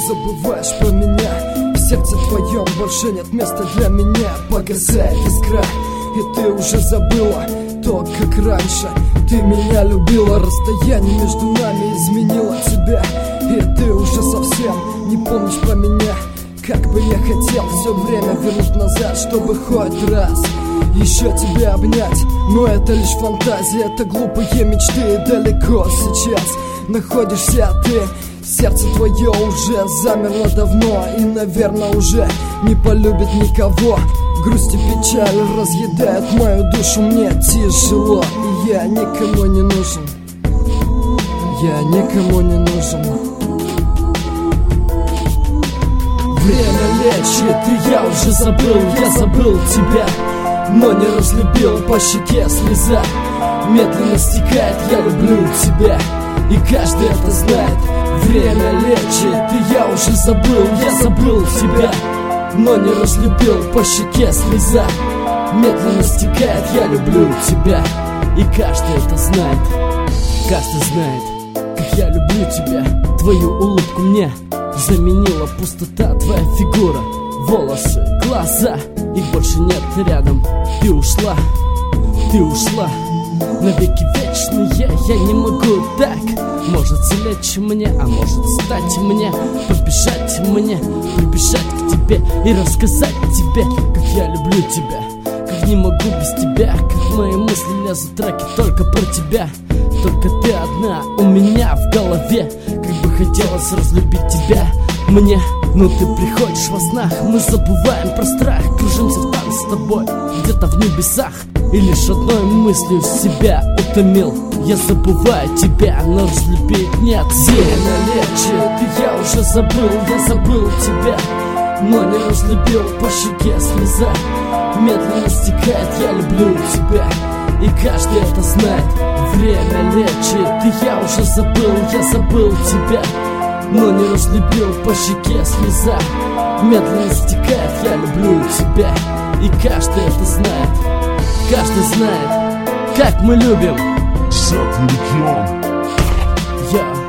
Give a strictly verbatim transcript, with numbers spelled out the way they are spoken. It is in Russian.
забываешь про меня. В сердце твоем больше нет места для меня. Погасает искра, и ты уже забыла то, как раньше ты меня любила. Расстояние между нами изменило тебя, и ты уже совсем не помнишь про меня. Как бы я хотел все время вернуть назад, чтобы хоть раз еще тебя обнять. Но это лишь фантазия, это глупые мечты. Далеко сейчас находишься ты, сердце твое уже замерло давно, и, наверное, уже не полюбит никого. Грусть и печаль разъедают мою душу, мне тяжело, и я никому не нужен. Я никому не нужен. Время лечит, и я уже забыл, я забыл тебя, но не разлюбил. По щеке слеза медленно стекает, я люблю тебя, и каждый это знает. Время лечит, и я уже забыл, я забыл тебя, но не разлюбил. По щеке слеза медленно стекает, я люблю тебя, и каждый это знает. Каждый знает, как я люблю тебя. Твою улыбку мне заменила пустота, твоя фигура, волосы, глаза, их больше нет рядом. Ты ушла, ты ушла навеки вечные. Я не могу так. Может залечь мне, а может стать мне, побежать мне, прибежать к тебе и рассказать тебе, как я люблю тебя, как не могу без тебя, как мои мысли лезут треки только про тебя. Только ты одна у меня в голове, как бы хотелось разлюбить тебя мне. Но ты приходишь во снах, мы забываем про страх, кружимся в танце с тобой где-то в небесах, и лишь одной мыслью себя утомил. Я забываю тебя, но разлюбить нет сил. Время лечит, и я уже забыл, я забыл тебя, но не разлюбил. По щеке слеза медленно стекает, я люблю тебя, и каждый это знает. Время лечит, и я уже забыл, я забыл тебя, но не разлюбил. По щеке слеза медленно стекает, я люблю тебя, и каждый это знает. Каждый знает, как мы любим. Сет Легион. Я